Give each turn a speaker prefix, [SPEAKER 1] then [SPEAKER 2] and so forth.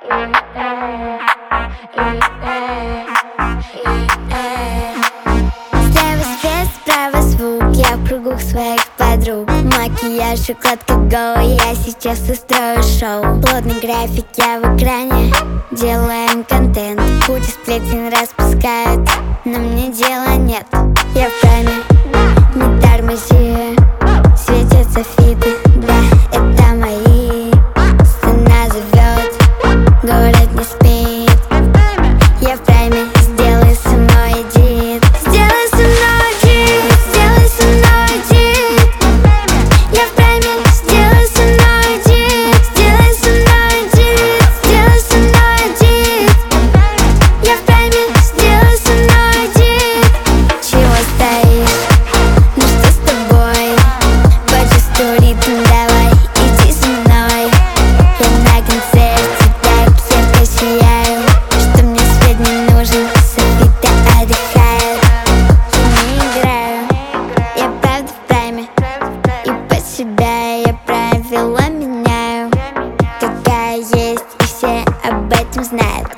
[SPEAKER 1] Слева свет, справа звук, я в кругу своих подруг. Макияж, укладка голой, я сейчас устрою шоу. Плотный график, я в экране, делаем контент. Куча сплетен распускают, но мне дела нет. Я в прайме, не тормози, светятся фиты, да, это мои. Страна зовет, город не спит. Я в прайме, сделай со мной эдит. Сделай со мной эдит, сделай со мной эдит. Я в прайме, сделай со мной эдит. Сделай со мной эдит, сделай со мной эдит. Я в прайме, сделай со мной эдит. Чего стоишь? Ну что с тобой? Почувствуй ритм, давай, иди со мной. Я на концерте так ярко сияю, что мне свет не нужен, софиты отдыхают. Я не играю, я правда в прайме, и под себя я правила меняю. Какая есть, и все об этом знают.